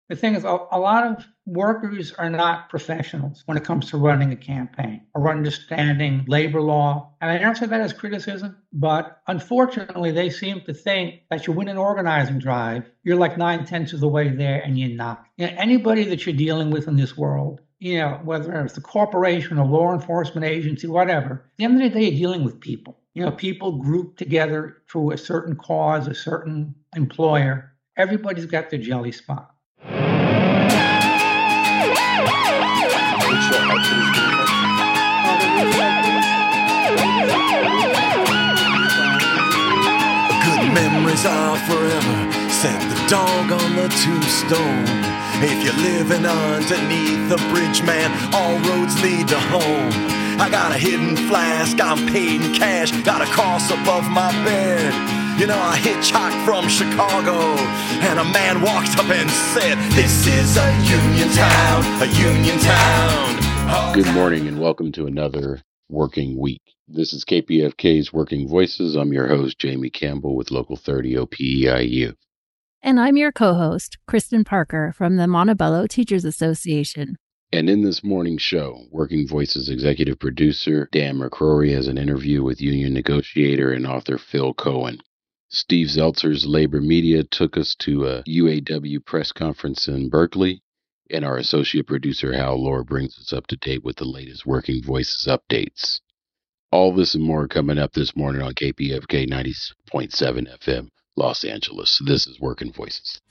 The thing is, a lot of workers are not professionals when it comes to running a campaign or understanding labor law. And I don't say that as criticism, but unfortunately, they seem to think that you win an organizing drive, you're like 9/10 of the way there, and you're not. Anybody that you're dealing with in this world, whether it's a corporation, a law enforcement agency, whatever, at the end of the day, you're dealing with people. People grouped together through a certain cause, a certain employer. Everybody's got their jelly spot. Good memories are forever, said the dog on the tombstone. If you're living underneath the bridge, man, all roads lead to home. I got a hidden flask, I'm paid in cash, got a cross above my bed. I hitchhiked from Chicago, and a man walked up and said, "This is a union town, a union town." Oh, good morning and welcome to another working week. This is KPFK's Working Voices. I'm your host, Jamie Campbell with Local 30 OPEIU. And I'm your co-host, Kristen Parker from the Montebello Teachers Association. And in this morning's show, Working Voices executive producer Dan McCrory has an interview with union negotiator and author Phil Cohen. Steve Zeltzer's Labor Media took us to a UAW press conference in Berkeley, and our associate producer Hal Lohr brings us up to date with the latest Working Voices updates. All this and more coming up this morning on KPFK 90.7 FM, Los Angeles. This is Working Voices.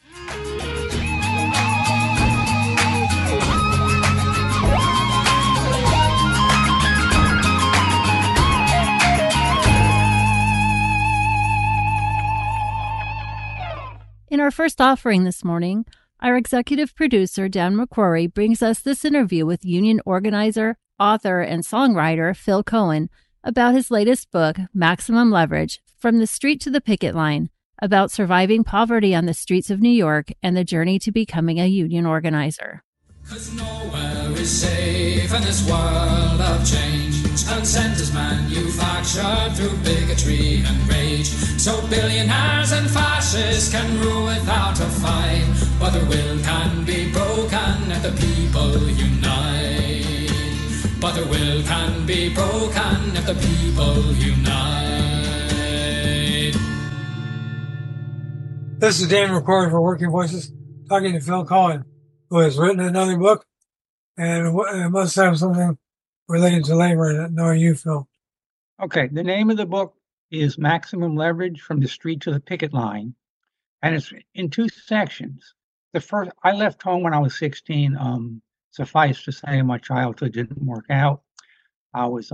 In our first offering this morning, our executive producer, Dan McCrory, brings us this interview with union organizer, author, and songwriter Phil Cohen about his latest book, Maximum Leverage, From the Street to the Picket Line, about surviving poverty on the streets of New York and the journey to becoming a union organizer. 'Cause nowhere is safe in this world of change. Consent is manufactured through bigotry and rage. So billionaires and fascists can rule without a fight, but their will can be broken if the people unite. But their will can be broken if the people unite. This is Dan McCrory for Working Voices, talking to Phil Cohen, who has written another book, and it must have something related to labor in it. Nor you, Phil. Okay, the name of the book is Maximum Leverage, From the Street to the Picket Line, and it's in two sections. The first, I left home when I was 16. Suffice to say, my childhood didn't work out. I was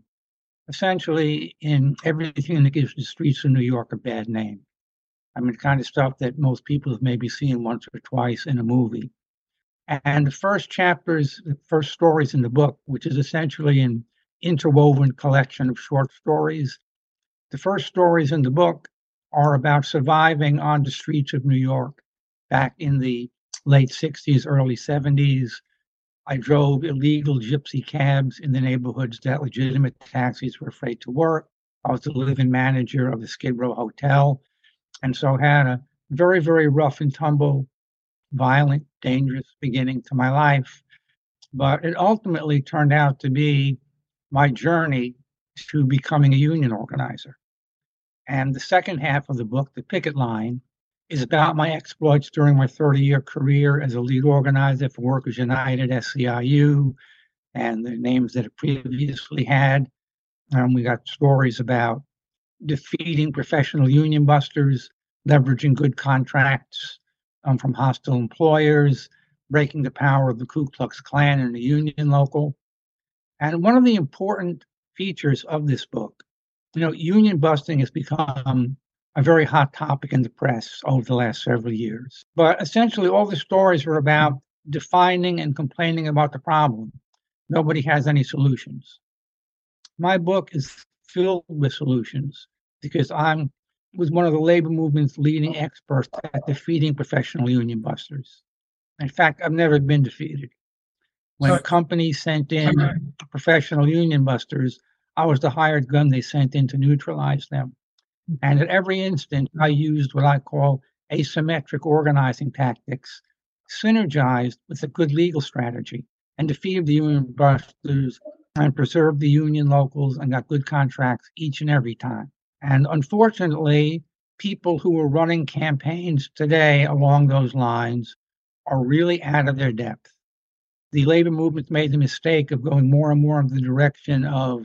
essentially in everything that gives the streets of New York a bad name. I mean, the kind of stuff that most people have maybe seen once or twice in a movie. And the first chapters, the first stories in the book, which is essentially an interwoven collection of short stories, the first stories in the book are about surviving on the streets of New York back in the late 60s, early 70s. I drove illegal gypsy cabs in the neighborhoods that legitimate taxis were afraid to work. I was the live-in manager of the Skid Row Hotel, and so had a very, very rough and tumble, violent, dangerous beginning to my life. But it ultimately turned out to be my journey to becoming a union organizer. And the second half of the book, The Picket Line, is about my exploits during my 30-year career as a lead organizer for Workers United, SEIU, and the names that it previously had. We got stories about defeating professional union busters, leveraging good contracts from hostile employers, breaking the power of the Ku Klux Klan and the union local. And one of the important features of this book, union busting has become a very hot topic in the press over the last several years. But essentially, all the stories are about defining and complaining about the problem. Nobody has any solutions. My book is filled with solutions because I was one of the labor movement's leading experts at defeating professional union busters. In fact, I've never been defeated. When companies sent in professional union busters, I was the hired gun they sent in to neutralize them. And at every instance, I used what I call asymmetric organizing tactics, synergized with a good legal strategy and defeated the union busters and preserved the union locals and got good contracts each and every time. And unfortunately, people who are running campaigns today along those lines are really out of their depth. The labor movement made the mistake of going more and more in the direction of,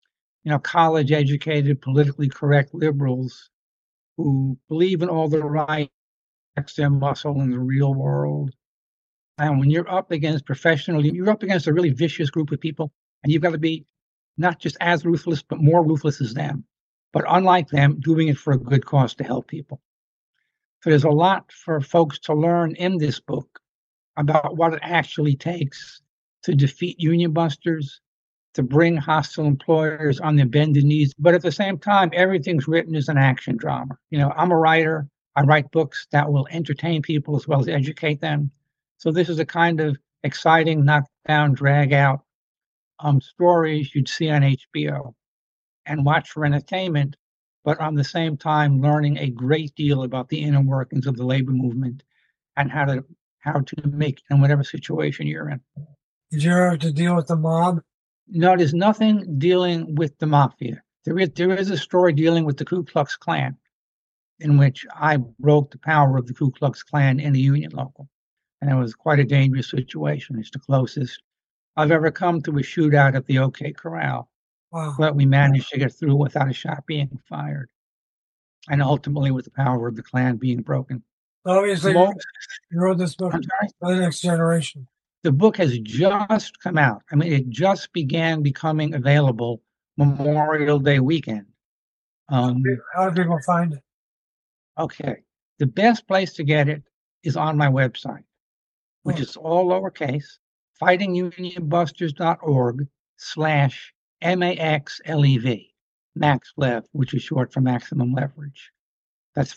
college-educated, politically correct liberals who believe in all the rights, their muscle in the real world. And when you're up against you're up against a really vicious group of people, and you've got to be not just as ruthless, but more ruthless as them. But unlike them, doing it for a good cause to help people. So there's a lot for folks to learn in this book about what it actually takes to defeat union busters, to bring hostile employers on their bended knees. But at the same time, everything's written as an action drama. I'm a writer. I write books that will entertain people as well as educate them. So this is a kind of exciting, knockdown, drag-out stories you'd see on HBO and watch for entertainment, but on the same time learning a great deal about the inner workings of the labor movement and how to make it in whatever situation you're in. Did you ever have to deal with the mob? No, there's nothing dealing with the mafia. There is a story dealing with the Ku Klux Klan, in which I broke the power of the Ku Klux Klan in a union local. And it was quite a dangerous situation. It's the closest I've ever come to a shootout at the OK Corral. Wow. But we managed to get through without a shot being fired. And ultimately with the power of the Klan being broken. Obviously, you wrote this book for the next generation. The book has just come out. I mean, it just began becoming available Memorial Day weekend. How do people find it? Okay. The best place to get it is on my website, which is all lowercase, fightingunionbusters.org/MAXLEV, MaxLev, which is short for maximum leverage. That's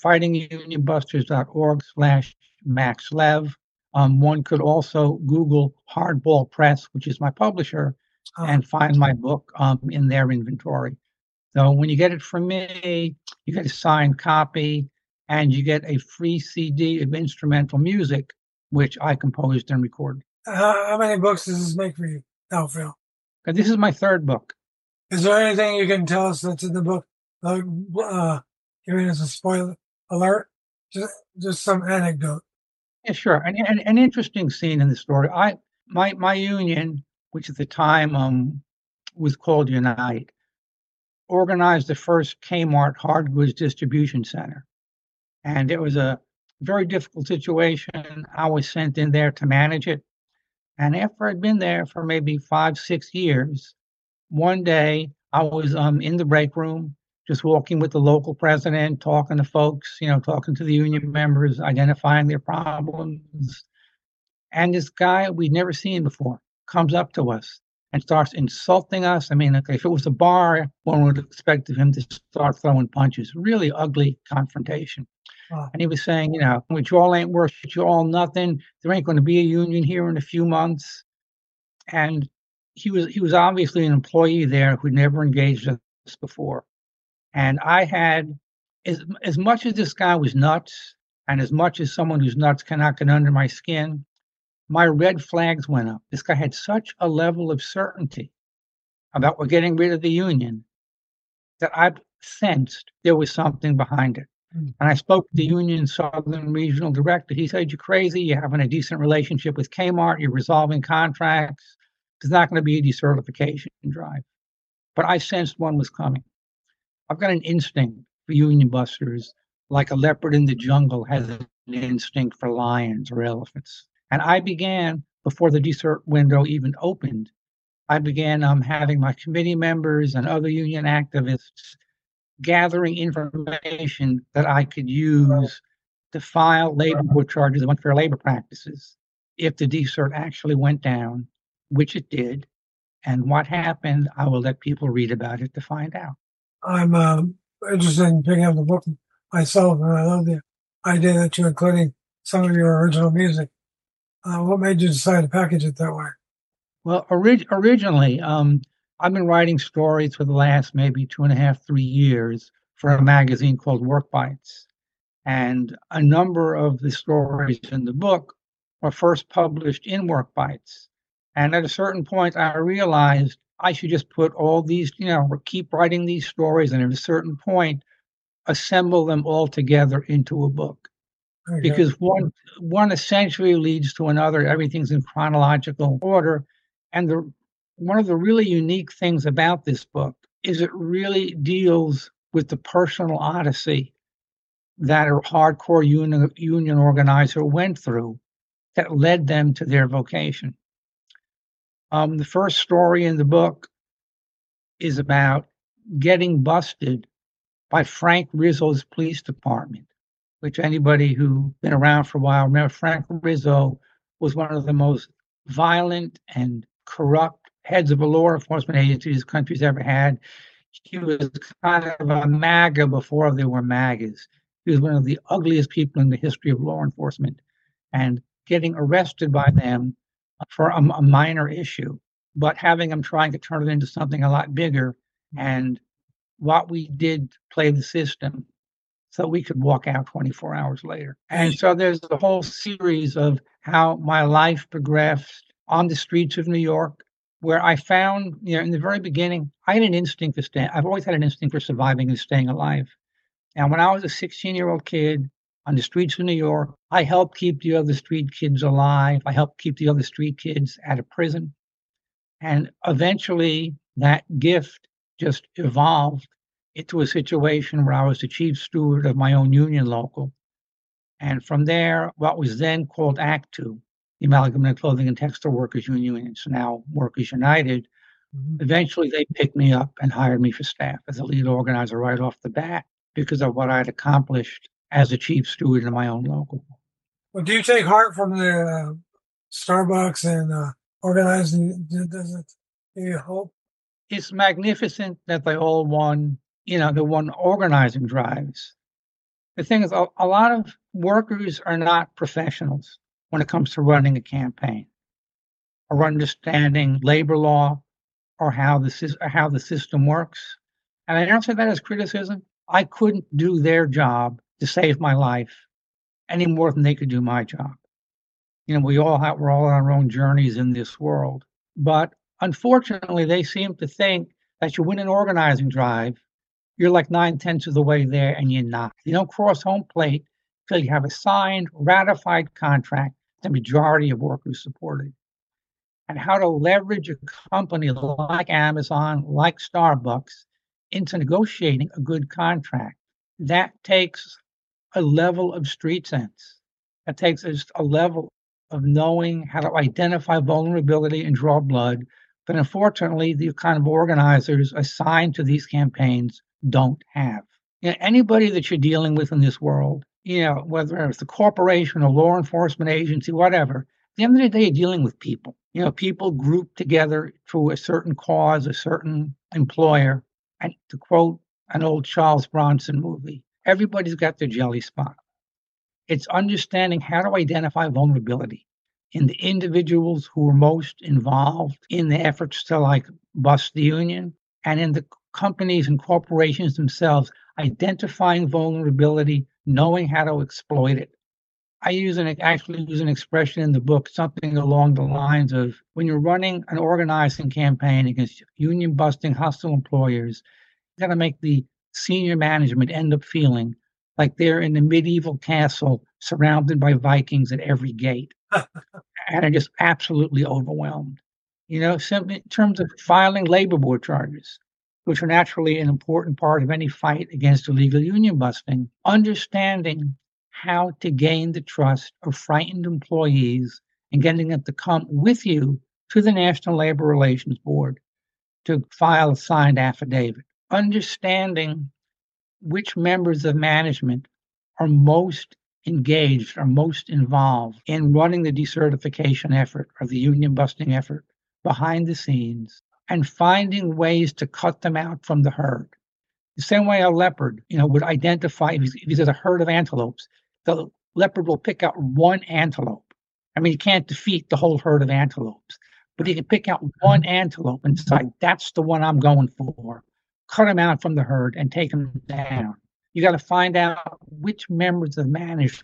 fightingunionbusters.org/MaxLev. One could also Google Hardball Press, which is my publisher, and find my book in their inventory. So when you get it from me, you get a signed copy and you get a free CD of instrumental music, which I composed and recorded. How many books does this make for you now, Phil? This is my third book. Is there anything you can tell us that's in the book? Giving us a spoiler alert? Just some anecdote. Yeah, sure. An interesting scene in the story. My union, which at the time was called Unite, organized the first Kmart hard goods distribution center. And it was a very difficult situation. I was sent in there to manage it. And after I'd been there for maybe 5-6 years, one day I was in the break room, just walking with the local president, talking to folks, talking to the union members, identifying their problems. And this guy we'd never seen before comes up to us and starts insulting us. I mean, if it was a bar, one would expect him to start throwing punches. Really ugly confrontation. Wow. And he was saying, which y'all ain't worth y'all nothing. There ain't going to be a union here in a few months. And he was obviously an employee there who'd never engaged us before. And I had, as much as this guy was nuts, and as much as someone who's nuts cannot get under my skin, my red flags went up. This guy had such a level of certainty about we're getting rid of the union that I sensed there was something behind it. And I spoke to the union Southern Regional Director. He said, "You're crazy. You're having a decent relationship with Kmart. You're resolving contracts. There's not going to be a decertification drive." But I sensed one was coming. I've got an instinct for union busters, like a leopard in the jungle has an instinct for lions or elephants. And I began, before the desert window even opened, I began having my committee members and other union activists gathering information that I could use to file labor board charges of unfair labor practices if the desert actually went down, which it did. And what happened, I will let people read about it to find out. I'm interested in picking up the book myself, and I love the idea that you're including some of your original music. What made you decide to package it that way? Well, originally, I've been writing stories for the last maybe 2.5, 3 years for a magazine called Work Bites. And a number of the stories in the book were first published in Work Bites. And at a certain point, I realized I should just put all these, keep writing these stories, and at a certain point, assemble them all together into a book. Okay. Because one essentially leads to another. Everything's in chronological order. And one of the really unique things about this book is it really deals with the personal odyssey that a hardcore union organizer went through that led them to their vocation. The first story in the book is about getting busted by Frank Rizzo's police department, which anybody who's been around for a while remember. Frank Rizzo was one of the most violent and corrupt heads of a law enforcement agency this country's ever had. He was kind of a MAGA before there were MAGAs. He was one of the ugliest people in the history of law enforcement, and getting arrested by them for a minor issue, but having them trying to turn it into something a lot bigger. And what we did play the system so we could walk out 24 hours later. And so there's a whole series of how my life progressed on the streets of New York, where I found, in the very beginning, I had an instinct I've always had an instinct for surviving and staying alive. And when I was a 16-year-old kid on the streets of New York, I helped keep the other street kids alive. I helped keep the other street kids out of prison. And eventually that gift just evolved into a situation where I was the chief steward of my own union local. And from there, what was then called ACTU, the Amalgamated Clothing and Textile Workers Union, it's now Workers United. Eventually, they picked me up and hired me for staff as a lead organizer right off the bat because of what I'd accomplished as a chief steward in my own local. Well, do you take heart from the Starbucks and organizing? Does it give you hope? It's magnificent that they all won, the one organizing drives. The thing is, a lot of workers are not professionals when it comes to running a campaign or understanding labor law or how the system works. And I don't say that as criticism. I couldn't do their job to save my life any more than they could do my job. We're all on our own journeys in this world. But unfortunately, they seem to think that you win an organizing drive, you're like 9/10 of the way there, and you're not. You don't cross home plate until you have a signed, ratified contract the majority of workers supported. And how to leverage a company like Amazon, like Starbucks, into negotiating a good contract. That takes a level of street sense. That takes just a level of knowing how to identify vulnerability and draw blood. But unfortunately, the kind of organizers assigned to these campaigns don't have. Anybody that you're dealing with in this world, whether it's a corporation, a law enforcement agency, whatever, at the end of the day, you're dealing with people. People grouped together through a certain cause, a certain employer. And to quote an old Charles Bronson movie, everybody's got their jelly spot. It's understanding how to identify vulnerability in the individuals who are most involved in the efforts to bust the union, and in the companies and corporations themselves, identifying vulnerability, knowing how to exploit it. I actually use an expression in the book, something along the lines of, when you're running an organizing campaign against union busting hostile employers, you got to make the senior management end up feeling like they're in the medieval castle surrounded by Vikings at every gate and are just absolutely overwhelmed. Simply in terms of filing labor board charges, which are naturally an important part of any fight against illegal union busting, understanding how to gain the trust of frightened employees and getting them to come with you to the National Labor Relations Board to file a signed affidavit. Understanding which members of management are most engaged, are most involved in running the decertification effort or the union busting effort behind the scenes, and finding ways to cut them out from the herd. The same way a leopard, would identify, if there's a herd of antelopes, the leopard will pick out one antelope. I mean, you can't defeat the whole herd of antelopes, but you can pick out one antelope and decide, that's the one I'm going for. Cut him out from the herd and take him down. You got to find out which members of management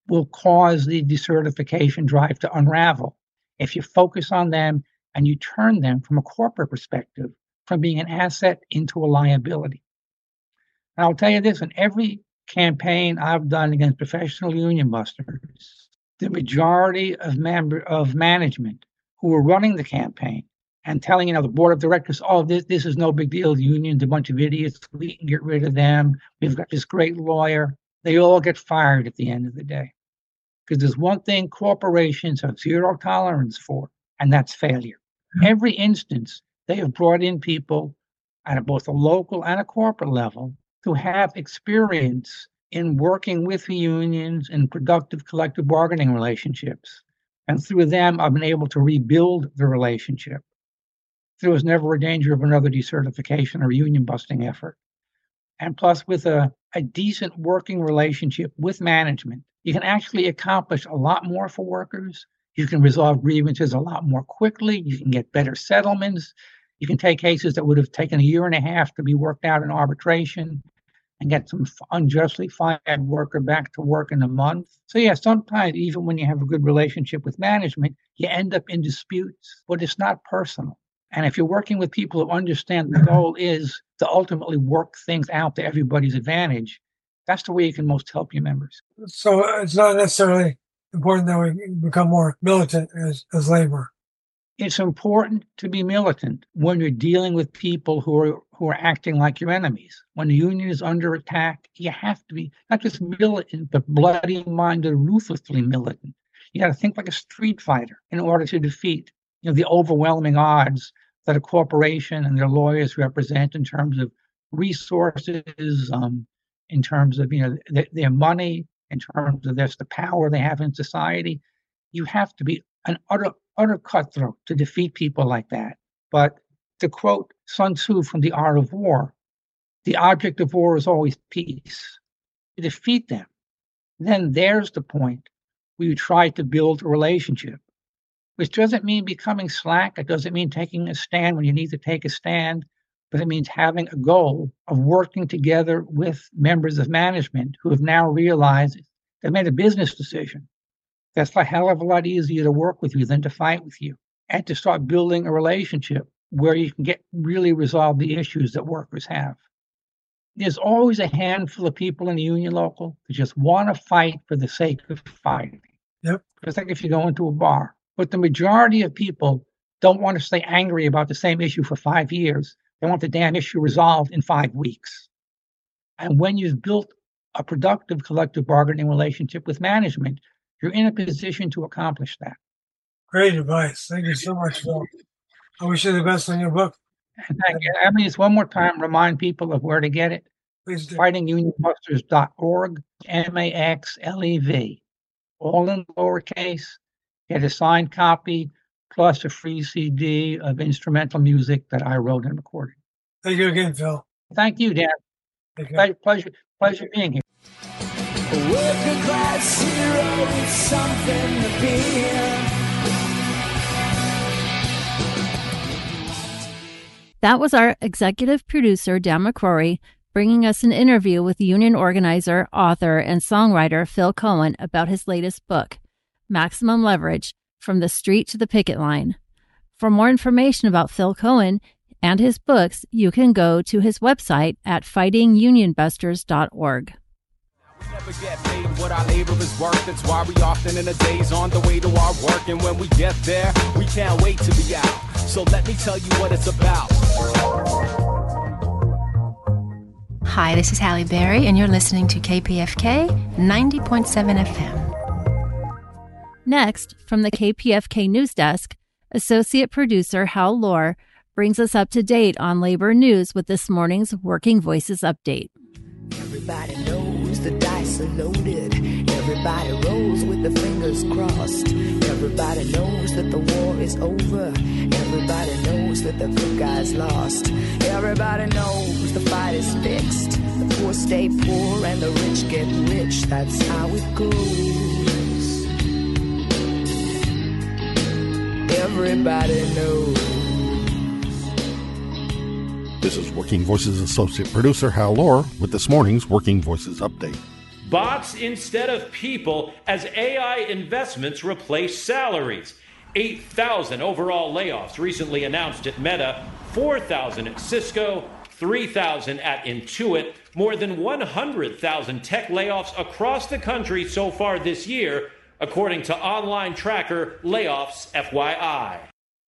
will cause the decertification drive to unravel. If you focus on them and you turn them from a corporate perspective, from being an asset into a liability. And I'll tell you this, in every campaign I've done against professional union busters, the majority of management who are running the campaign and telling, the board of directors, oh, this is no big deal. The union's a bunch of idiots. We can get rid of them. We've got this great lawyer. They all get fired at the end of the day. Because there's one thing corporations have zero tolerance for, and that's failure. Every instance, they have brought in people at both a local and a corporate level who have experience in working with the unions in productive collective bargaining relationships. And through them, I've been able to rebuild the relationship. There was never a danger of another decertification or union busting effort. And plus, with a decent working relationship with management, you can actually accomplish a lot more for workers. You can resolve grievances a lot more quickly. You can get better settlements. You can take cases that would have taken a year and a half to be worked out in arbitration and get some unjustly fired worker back to work in a month. So yeah, sometimes even when you have a good relationship with management, you end up in disputes, but it's not personal. And if you're working with people who understand the goal is to ultimately work things out to everybody's advantage, that's the way you can most help your members. So it's not necessarily important that we become more militant as labor. It's important to be militant when you're dealing with people who are acting like your enemies. When the union is under attack, you have to be not just militant, but bloody-minded, ruthlessly militant. You got to think like a street fighter in order to defeat, the overwhelming odds that a corporation and their lawyers represent in terms of resources, in terms of their money, in terms of the power they have in society. You have to be an utter cutthroat to defeat people like that. But to quote Sun Tzu from The Art of War, the object of war is always peace. To defeat them, then there's the point where you try to build a relationship, which doesn't mean becoming slack. It doesn't mean taking a stand when you need to take a stand, but it means having a goal of working together with members of management who have now realized they made a business decision. That's a hell of a lot easier to work with you than to fight with you, and to start building a relationship where you can really resolve the issues that workers have. There's always a handful of people in the union local who just want to fight for the sake of fighting. Yep. It's like if you go into a bar. But the majority of people don't want to stay angry about the same issue for 5 years. They want the damn issue resolved in 5 weeks. And when you've built a productive collective bargaining relationship with management, you're in a position to accomplish that. Great advice. Thank you so much, Phil. I wish you the best on your book. And thank you. I mean, it's one more time, remind people of where to get it. Please do. FightingUnionBusters.org, MAXLEV, all in lowercase. Get a signed copy plus a free CD of instrumental music that I wrote and recorded. Thank you again, Phil. Thank you, Dan. Pleasure being here. A working class hero with something to be. That was our executive producer, Dan McCrory, bringing us an interview with union organizer, author, and songwriter Phil Cohen about his latest book, Maximum Leverage, From the Street to the Picket Line. For more information about Phil Cohen and his books, you can go to his website at fightingunionbusters.org. We never get paid what our labor is worth. That's why we often in the days on the way to our work. And when we get there, we can't wait to be out. So let me tell you what it's about. Hi, this is Halle Berry, and you're listening to KPFK 90.7 FM. Next, from the KPFK News Desk, Associate Producer Hal Lohr brings us up to date on labor news with this morning's Working Voices Update. Everybody knows the dice are loaded. Everybody rolls with the fingers crossed. Everybody knows that the war is over. Everybody knows that the good guy's lost. Everybody knows the fight is fixed. The poor stay poor and the rich get rich. That's how it goes. Everybody knows. This is Working Voices Associate Producer Hal Lohr with this morning's Working Voices Update. bots instead of people as AI investments replace salaries. 8,000 overall layoffs recently announced at Meta, 4,000 at Cisco, 3,000 at Intuit, more than 100,000 tech layoffs across the country so far this year, according to online tracker Layoffs FYI.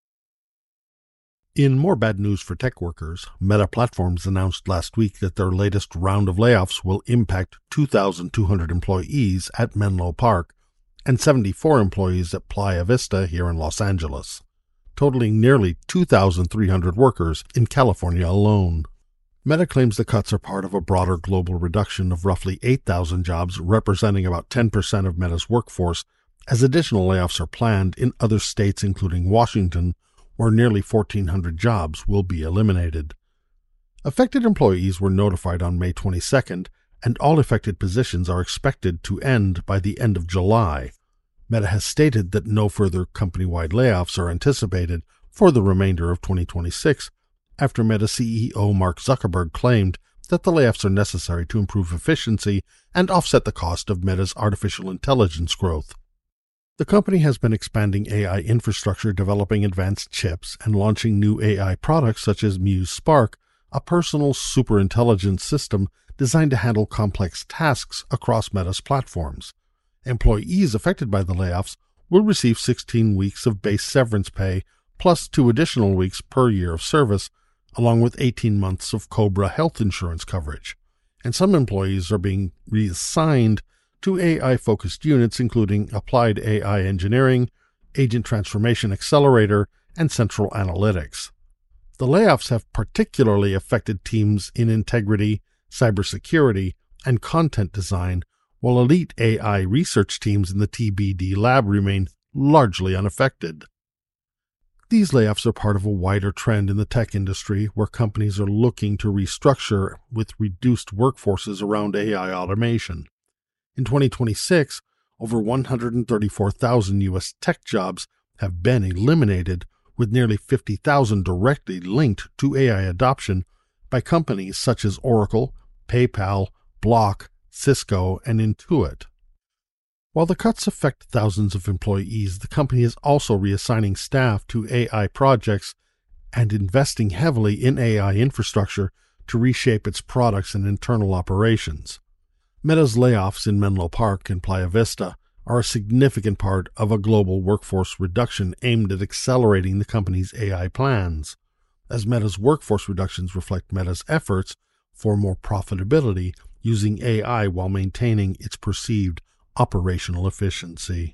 In more bad news for tech workers, Meta Platforms announced last week that their latest round of layoffs will impact 2,200 employees at Menlo Park and 74 employees at Playa Vista here in Los Angeles, totaling nearly 2,300 workers in California alone. Meta claims the cuts are part of a broader global reduction of roughly 8,000 jobs, representing about 10% of Meta's workforce, as additional layoffs are planned in other states including Washington, where nearly 1,400 jobs will be eliminated. Affected employees were notified on May 22nd, and all affected positions are expected to end by the end of July. Meta has stated that no further company-wide layoffs are anticipated for the remainder of 2026, after Meta CEO Mark Zuckerberg claimed that the layoffs are necessary to improve efficiency and offset the cost of Meta's artificial intelligence growth. The company has been expanding AI infrastructure, developing advanced chips, and launching new AI products such as Muse Spark, a personal superintelligence system designed to handle complex tasks across Meta's platforms. Employees affected by the layoffs will receive 16 weeks of base severance pay plus 2 additional weeks per year of service, along with 18 months of COBRA health insurance coverage. And some employees are being reassigned to AI-focused units including Applied AI Engineering, Agent Transformation Accelerator, and Central Analytics. The layoffs have particularly affected teams in integrity, cybersecurity, and content design, while elite AI research teams in the TBD lab remain largely unaffected. These layoffs are part of a wider trend in the tech industry where companies are looking to restructure with reduced workforces around AI automation. In 2026, over 134,000 U.S. tech jobs have been eliminated, with nearly 50,000 directly linked to AI adoption by companies such as Oracle, PayPal, Block, Cisco, and Intuit. While the cuts affect thousands of employees, the company is also reassigning staff to AI projects and investing heavily in AI infrastructure to reshape its products and internal operations. Meta's layoffs in Menlo Park and Playa Vista are a significant part of a global workforce reduction aimed at accelerating the company's AI plans, as Meta's workforce reductions reflect Meta's efforts for more profitability using AI while maintaining its perceived operational efficiency.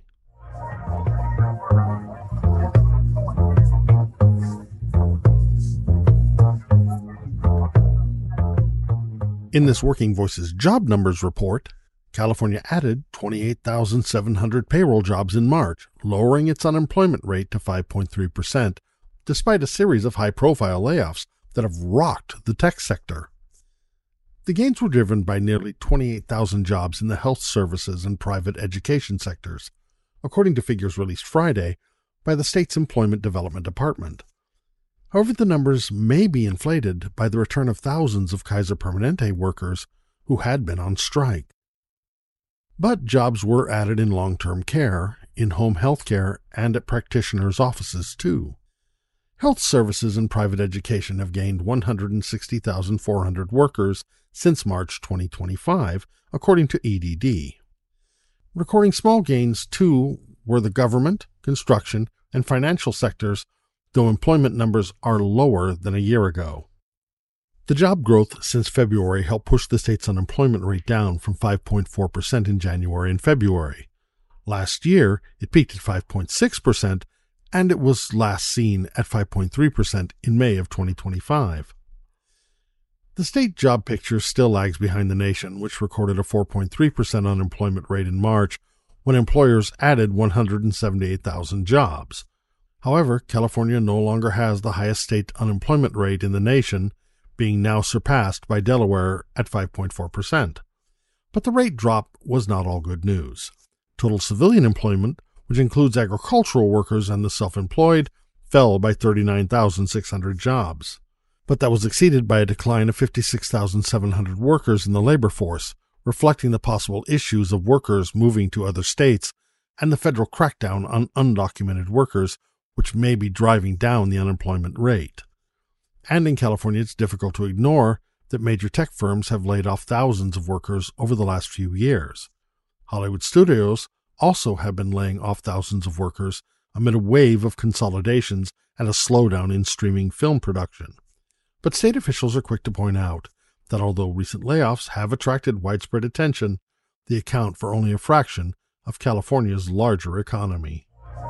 In this Working Voices job numbers report, California added 28,700 payroll jobs in March, lowering its unemployment rate to 5.3%, despite a series of high-profile layoffs that have rocked the tech sector. The gains were driven by nearly 28,000 jobs in the health services and private education sectors, according to figures released Friday by the state's Employment Development Department. However, the numbers may be inflated by the return of thousands of Kaiser Permanente workers who had been on strike. But jobs were added in long-term care, in home health care, and at practitioners' offices too. Health services and private education have gained 160,400 workers since March 2025, according to EDD. Recording small gains, too, were the government, construction, and financial sectors, though employment numbers are lower than a year ago. The job growth since February helped push the state's unemployment rate down from 5.4% in January and February. Last year, it peaked at 5.6%, and it was last seen at 5.3% in May of 2025. The state job picture still lags behind the nation, which recorded a 4.3% unemployment rate in March when employers added 178,000 jobs. However, California no longer has the highest state unemployment rate in the nation, being now surpassed by Delaware at 5.4%. But the rate drop was not all good news. Total civilian employment, which includes agricultural workers and the self-employed, fell by 39,600 jobs. But that was exceeded by a decline of 56,700 workers in the labor force, reflecting the possible issues of workers moving to other states and the federal crackdown on undocumented workers, which may be driving down the unemployment rate. And in California, it's difficult to ignore that major tech firms have laid off thousands of workers over the last few years. Hollywood studios also have been laying off thousands of workers amid a wave of consolidations and a slowdown in streaming film production. But state officials are quick to point out that although recent layoffs have attracted widespread attention, they account for only a fraction of California's larger economy.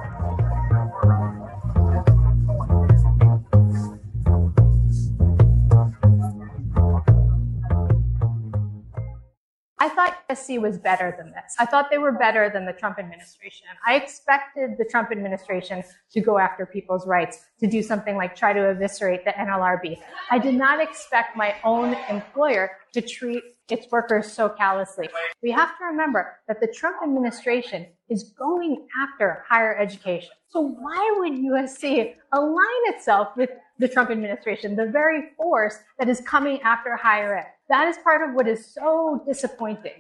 I thought USC was better than this. I thought they were better than the Trump administration. I expected the Trump administration to go after people's rights, to do something like try to eviscerate the NLRB. I did not expect my own employer to treat its workers so callously. We have to remember that the Trump administration is going after higher education. So why would USC align itself with the Trump administration, the very force that is coming after higher ed? That is part of what is so disappointing.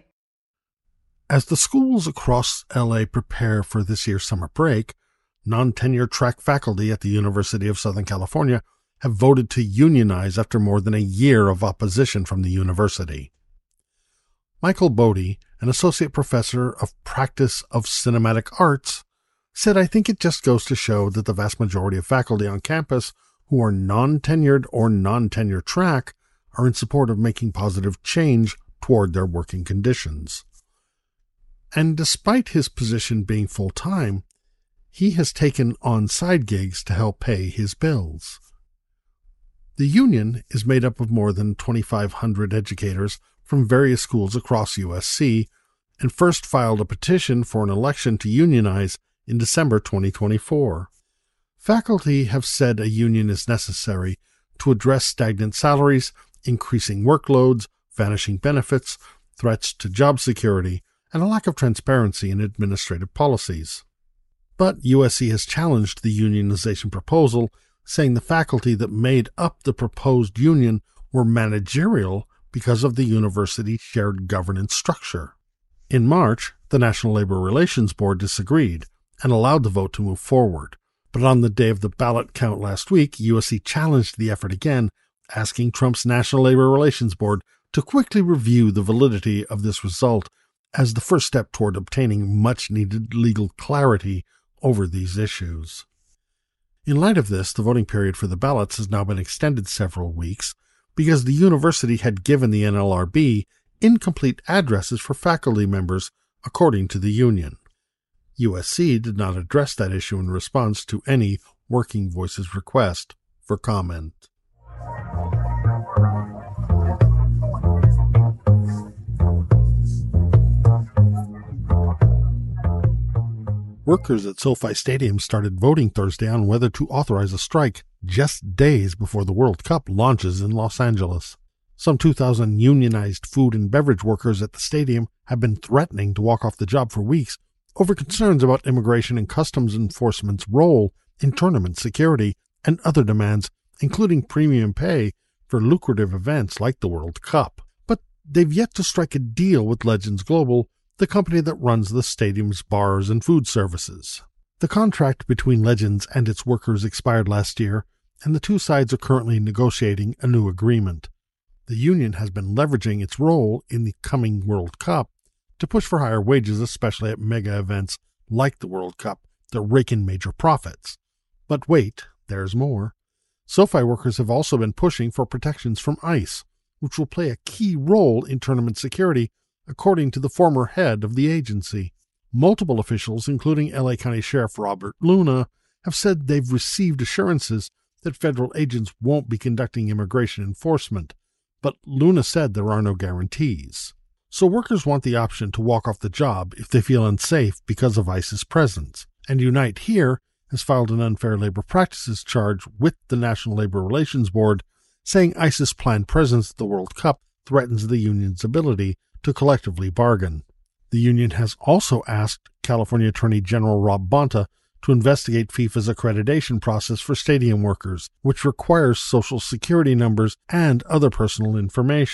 As the schools across LA prepare for this year's summer break, non-tenure track faculty at the University of Southern California have voted to unionize after more than a year of opposition from the university. Michael Bodie, an associate professor of practice of cinematic arts, said, "I think it just goes to show that the vast majority of faculty on campus who are non-tenured or non-tenure track are in support of making positive change toward their working conditions." And despite his position being full-time, he has taken on side gigs to help pay his bills. The union is made up of more than 2,500 educators from various schools across USC and first filed a petition for an election to unionize in December 2024. Faculty have said a union is necessary to address stagnant salaries, increasing workloads, vanishing benefits, threats to job security, and a lack of transparency in administrative policies. But USC has challenged the unionization proposal, saying the faculty that made up the proposed union were managerial because of the university's shared governance structure. In March, the National Labor Relations Board disagreed and allowed the vote to move forward. But on the day of the ballot count last week, USC challenged the effort again, asking Trump's National Labor Relations Board to quickly review the validity of this result as the first step toward obtaining much-needed legal clarity over these issues. In light of this, the voting period for the ballots has now been extended several weeks because the university had given the NLRB incomplete addresses for faculty members, according to the union. USC did not address that issue in response to any Working Voices request for comment. Workers at SoFi Stadium started voting Thursday on whether to authorize a strike just days before the World Cup launches in Los Angeles. Some 2,000 unionized food and beverage workers at the stadium have been threatening to walk off the job for weeks over concerns about immigration and customs enforcement's role in tournament security and other demands, including premium pay for lucrative events like the World Cup. But they've yet to strike a deal with Legends Global, the company that runs the stadium's bars and food services. The contract between Legends and its workers expired last year, and the two sides are currently negotiating a new agreement. The union has been leveraging its role in the coming World Cup to push for higher wages, especially at mega events like the World Cup that rake in major profits. But wait, there's more. SoFi workers have also been pushing for protections from ICE, which will play a key role in tournament security, according to the former head of the agency. Multiple officials, including LA County Sheriff Robert Luna, have said they've received assurances that federal agents won't be conducting immigration enforcement, but Luna said there are no guarantees. So workers want the option to walk off the job if they feel unsafe because of ICE's presence, and Unite Here has filed an unfair labor practices charge with the National Labor Relations Board, saying ICE's planned presence at the World Cup threatens the union's ability to collectively bargain. The union has also asked California Attorney General Rob Bonta to investigate FIFA's accreditation process for stadium workers, which requires social security numbers and other personal information.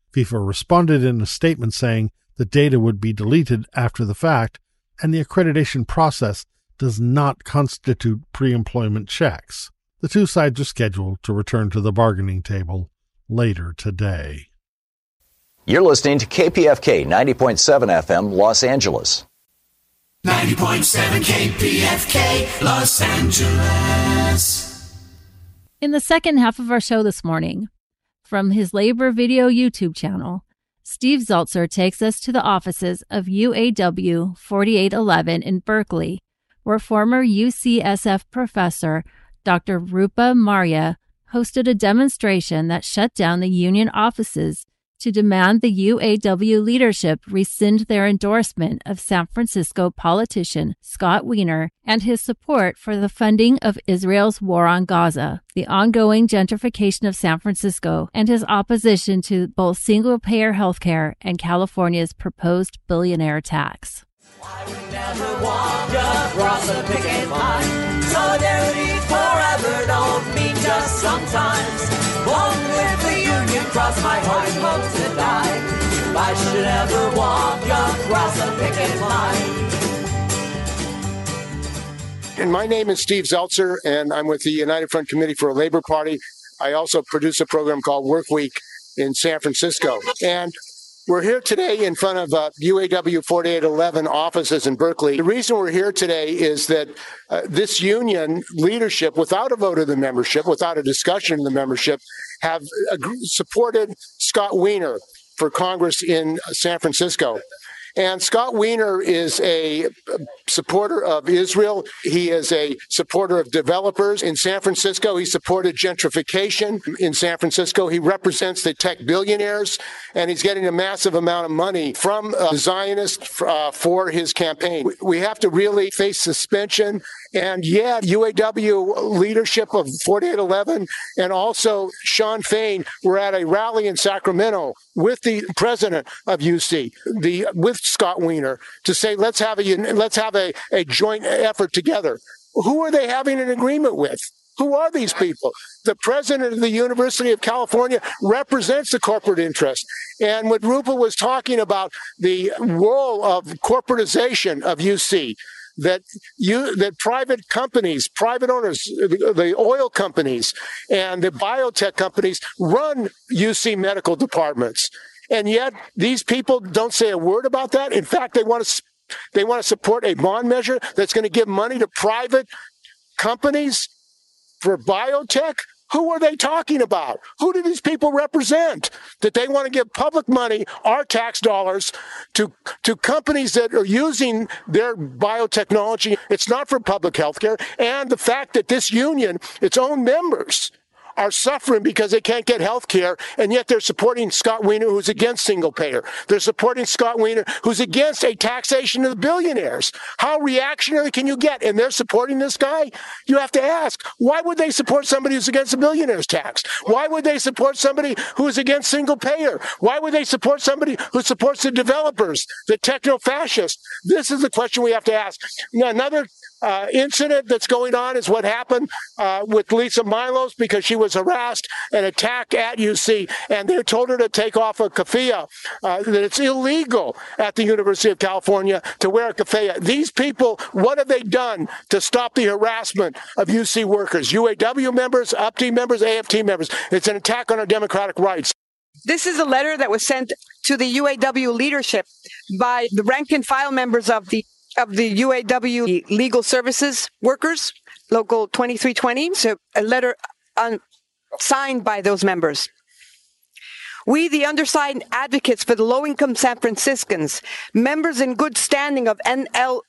FIFA responded in a statement saying the data would be deleted after the fact, and the accreditation process does not constitute pre-employment checks. The two sides are scheduled to return to the bargaining table later today. You're listening to KPFK 90.7 FM, Los Angeles. 90.7 KPFK, Los Angeles. In the second half of our show this morning, from his labor video YouTube channel, Steve Zeltzer takes us to the offices of UAW 4811 in Berkeley, where former UCSF professor Dr. Rupa Marya hosted a demonstration that shut down the union offices to demand the UAW leadership rescind their endorsement of San Francisco politician Scott Wiener and his support for the funding of Israel's war on Gaza, the ongoing gentrification of San Francisco, and his opposition to both single-payer healthcare and California's proposed billionaire tax. I would never walk across a picket line. Solidarity forever, don't mean just sometimes. One with the union, cross my heart and hope to die. If I should ever walk across a picket line. And my name is Steve Zeltzer, and I'm with the United Front Committee for a Labor Party. I also produce a program called Work Week in San Francisco. And we're here today in front of UAW 4811 offices in Berkeley. The reason we're here today is that this union leadership, without a vote of the membership, without a discussion of the membership, have supported Scott Wiener for Congress in San Francisco. And Scott Wiener is a supporter of Israel. He is a supporter of developers in San Francisco. He supported gentrification in San Francisco. He represents the tech billionaires, and he's getting a massive amount of money from Zionists for his campaign. We have to really face suspension. And yeah, UAW leadership of 4811 and also Sean Fain were at a rally in Sacramento with the president of UC, with Scott Wiener, to say let's have a joint effort together. Who are they having an agreement with? Who are these people? The president of the University of California represents the corporate interest. And what Rupa was talking about, the role of corporatization of UC, that private companies, private owners, the oil companies and the biotech companies run UC medical departments. And yet these people don't say a word about that. In fact, they want to support a bond measure that's going to give money to private companies for biotech. Who are they talking about? Who do these people represent? That they want to give public money, our tax dollars, to companies that are using their biotechnology. It's not for public health care. And the fact that this union, its own members, are suffering because they can't get health care, and yet they're supporting Scott Wiener, who's against single payer. They're supporting Scott Wiener, who's against a taxation of the billionaires. How reactionary can you get? And they're supporting this guy? You have to ask, why would they support somebody who's against the billionaire's tax? Why would they support somebody who is against single payer? Why would they support somebody who supports the developers, the techno-fascists? This is the question we have to ask. Now, another incident that's going on is what happened with Lisa Milos, because she was harassed and attacked at UC, and they told her to take off a keffiyeh, that it's illegal at the University of California to wear a keffiyeh. These people, what have they done to stop the harassment of UC workers, UAW members, UPT members, AFT members? It's an attack on our democratic rights. This is a letter that was sent to the UAW leadership by the rank and file members of the UAW Legal Services Workers, Local 2320, so a letter signed by those members. We, the undersigned advocates for the low-income San Franciscans, members in good standing of NOLSW,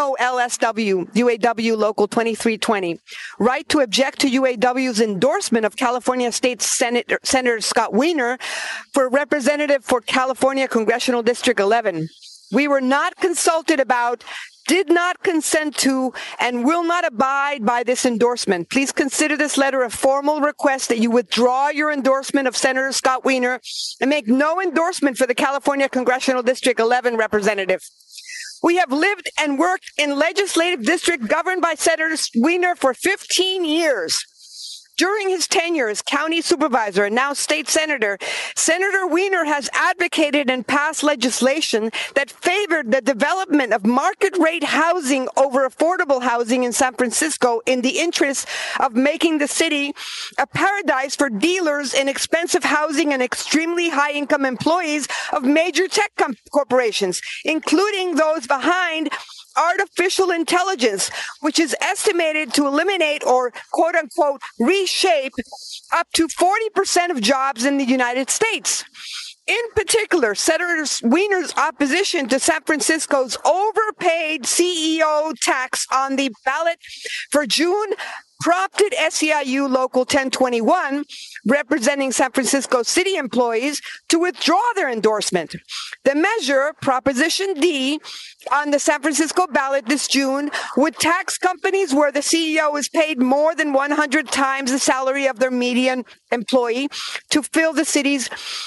UAW Local 2320, write to object to UAW's endorsement of California State Senator Scott Wiener for representative for California Congressional District 11. We were not consulted about, did not consent to, and will not abide by this endorsement. Please consider this letter a formal request that you withdraw your endorsement of Senator Scott Wiener and make no endorsement for the California Congressional District 11 representative. We have lived and worked in legislative district governed by Senator Wiener for 15 years. During his tenure as county supervisor and now state senator, Senator Wiener has advocated and passed legislation that favored the development of market rate housing over affordable housing in San Francisco in the interest of making the city a paradise for dealers in expensive housing and extremely high income employees of major tech corporations, including those behind artificial intelligence, which is estimated to eliminate or quote unquote reshape up to 40% of jobs in the United States. In particular, Senator Wiener's opposition to San Francisco's overpaid CEO tax on the ballot for June prompted SEIU Local 1021, representing San Francisco city employees, to withdraw their endorsement. The measure, Proposition D, on the San Francisco ballot this June would tax companies where the CEO is paid more than 100 times the salary of their median employee to fill the city's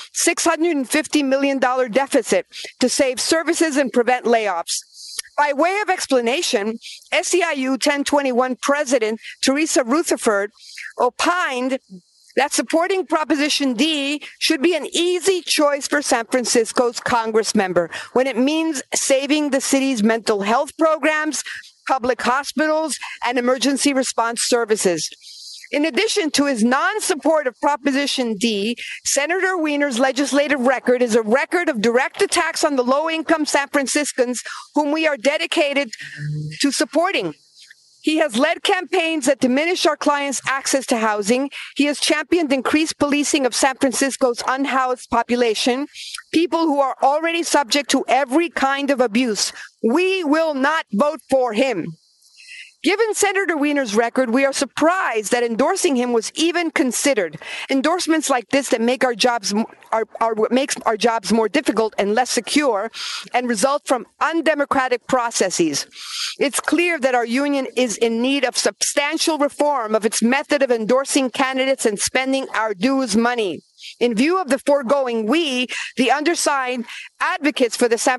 $650 million deficit to save services and prevent layoffs. By way of explanation, SEIU 1021 President Teresa Rutherford opined that supporting Proposition D should be an easy choice for San Francisco's Congress member when it means saving the city's mental health programs, public hospitals, and emergency response services. In addition to his non-support of Proposition D, Senator Wiener's legislative record is a record of direct attacks on the low-income San Franciscans whom we are dedicated to supporting. He has led campaigns that diminish our clients' access to housing. He has championed increased policing of San Francisco's unhoused population, people who are already subject to every kind of abuse. We will not vote for him. Given Senator Wiener's record, we are surprised that endorsing him was even considered. Endorsements like this that make our jobs are what makes our jobs more difficult and less secure and result from undemocratic processes. It's clear that our union is in need of substantial reform of its method of endorsing candidates and spending our dues money. In view of the foregoing, we, the undersigned advocates for the San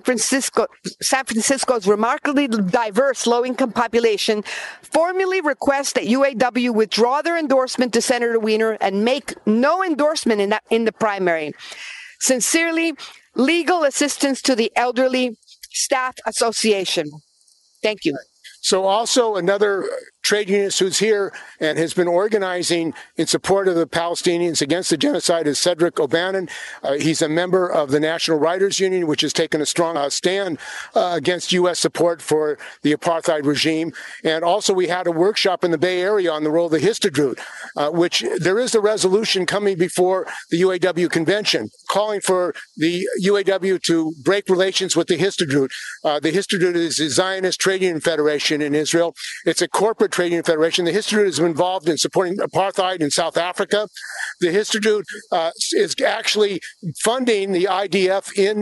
Francisco's remarkably diverse low-income population, formally request that UAW withdraw their endorsement to Senator Wiener and make no endorsement in the primary. Sincerely, Legal Assistance to the Elderly Staff Association. Thank you. So also another trade unionist who's here and has been organizing in support of the Palestinians against the genocide is Cedric O'Bannon. He's a member of the National Writers Union, which has taken a strong stand against U.S. support for the apartheid regime. And also we had a workshop in the Bay Area on the role of the Histadrut, which there is a resolution coming before the UAW convention calling for the UAW to break relations with the Histadrut. The Histadrut is the Zionist Trade Union Federation in Israel. It's a corporate trade union federation. The Histadrut is involved in supporting apartheid in South Africa. The Histadrut is actually funding the IDF in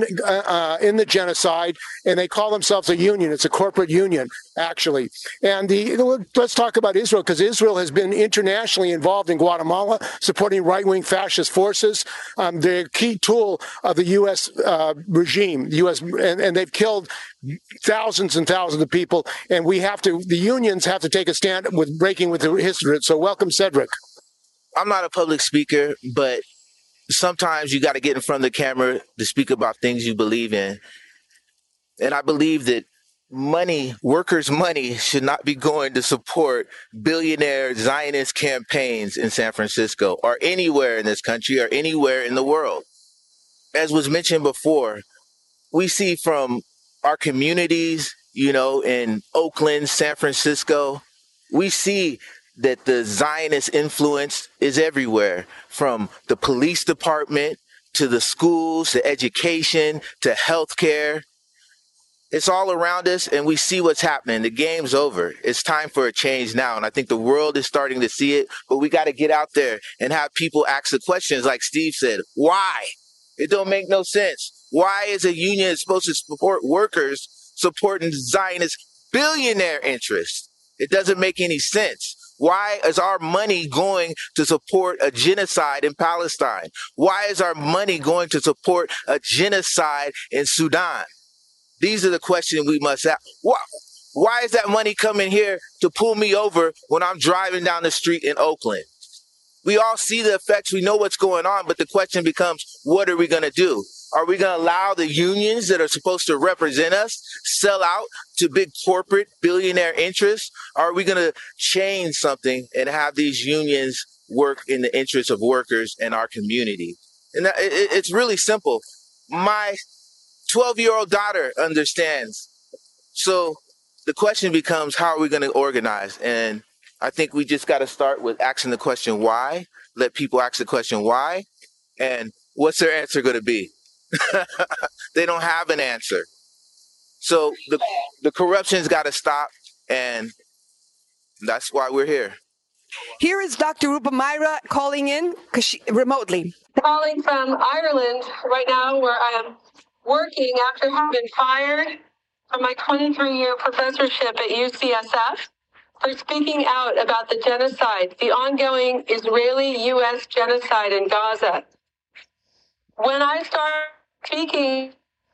the genocide, and they call themselves a union. It's a corporate union, actually. And let's talk about Israel, because Israel has been internationally involved in Guatemala, supporting right-wing fascist forces. They're a key tool of the U.S. regime, and they've killed thousands and thousands of people, and the unions have to take a stand with breaking with the Histadrut. So welcome, Cedric. I'm not a public speaker, but sometimes you got to get in front of the camera to speak about things you believe in. And I believe that workers' money should not be going to support billionaire Zionist campaigns in San Francisco or anywhere in this country or anywhere in the world. As was mentioned before, we see from our communities, in Oakland, San Francisco, we see that the Zionist influence is everywhere, from the police department to the schools, to education, to healthcare. It's all around us, and we see what's happening. The game's over. It's time for a change now, and I think the world is starting to see it, but we got to get out there and have people ask the questions like Steve said. Why? It don't make no sense. Why is a union supposed to support workers supporting Zionist billionaire interests? It doesn't make any sense. Why is our money going to support a genocide in Palestine? Why is our money going to support a genocide in Sudan? These are the questions we must ask. Why is that money coming here to pull me over when I'm driving down the street in Oakland? We all see the effects. We know what's going on, but the question becomes, what are we going to do? Are we going to allow the unions that are supposed to represent us sell out to big corporate billionaire interests? Or are we going to change something and have these unions work in the interests of workers and our community? And it's really simple. My 12-year-old daughter understands. So the question becomes, how are we going to organize? And I think we just got to start with asking the question why, let people ask the question why, and what's their answer going to be? They don't have an answer. So the corruption's got to stop, and that's why we're here. Here is Dr. Rupa Myra calling in remotely. Calling from Ireland right now, where I am working after having been fired from my 23-year professorship at UCSF for speaking out about the genocide, the ongoing Israeli-U.S. genocide in Gaza. When I started speaking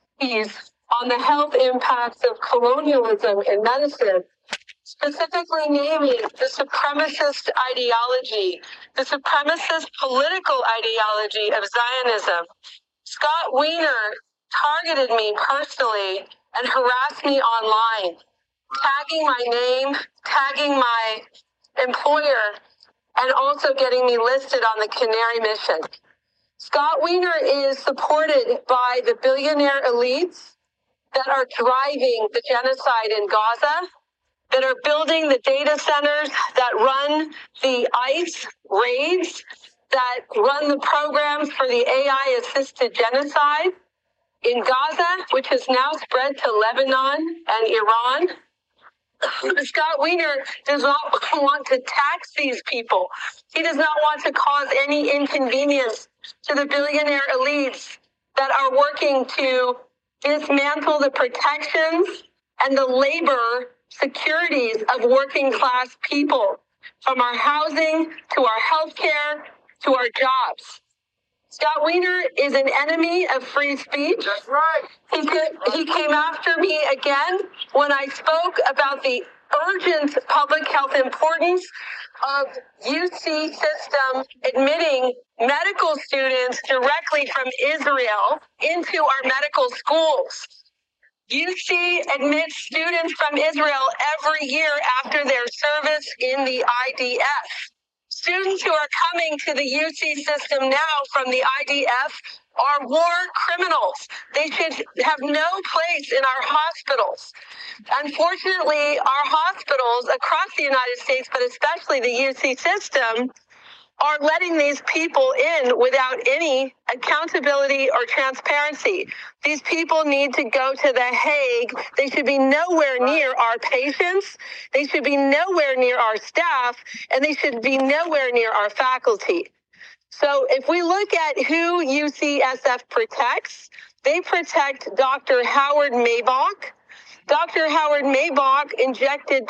on the health impacts of colonialism in medicine, specifically naming the supremacist ideology, the supremacist political ideology of Zionism, Scott Wiener targeted me personally and harassed me online, tagging my name, tagging my employer, and also getting me listed on the Canary Mission. Scott Wiener is supported by the billionaire elites that are driving the genocide in Gaza, that are building the data centers that run the ICE raids, that run the programs for the AI-assisted genocide in Gaza, which has now spread to Lebanon and Iran. Scott Wiener does not want to tax these people. He does not want to cause any inconvenience to the billionaire elites that are working to dismantle the protections and the labor securities of working class people, from our housing to our health care to our jobs. Scott Wiener is an enemy of free speech. That's right. He came after me again when I spoke about the urgent public health importance of UC system admitting medical students directly from Israel into our medical schools. UC admits students from Israel every year after their service in the IDF. Students who are coming to the UC system now from the IDF are war criminals. They should have no place in our hospitals. Unfortunately, our hospitals across the United States, but especially the UC system, are letting these people in without any accountability or transparency. These people need to go to The Hague. They should be nowhere near our patients. They should be nowhere near our staff, and they should be nowhere near our faculty. So if we look at who UCSF protects, they protect Dr. Howard Maybach. Dr. Howard Maybach injected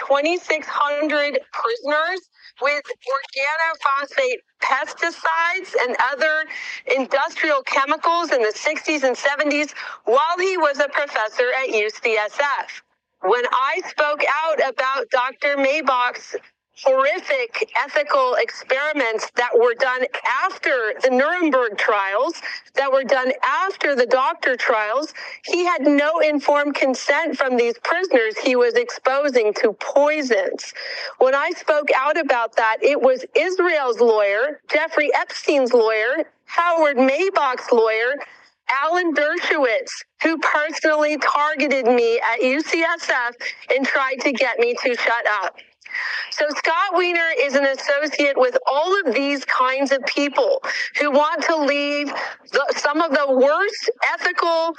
2,600 prisoners with organophosphate pesticides and other industrial chemicals in the 60s and 70s while he was a professor at UCSF. When I spoke out about Dr. Maybach's horrific ethical experiments that were done after the Nuremberg trials, that were done after the doctor trials, he had no informed consent from these prisoners he was exposing to poisons. When I spoke out about that, it was Israel's lawyer, Jeffrey Epstein's lawyer, Howard Maybach's lawyer, Alan Dershowitz, who personally targeted me at UCSF and tried to get me to shut up. So Scott Wiener is an associate with all of these kinds of people who want to leave some of the worst ethical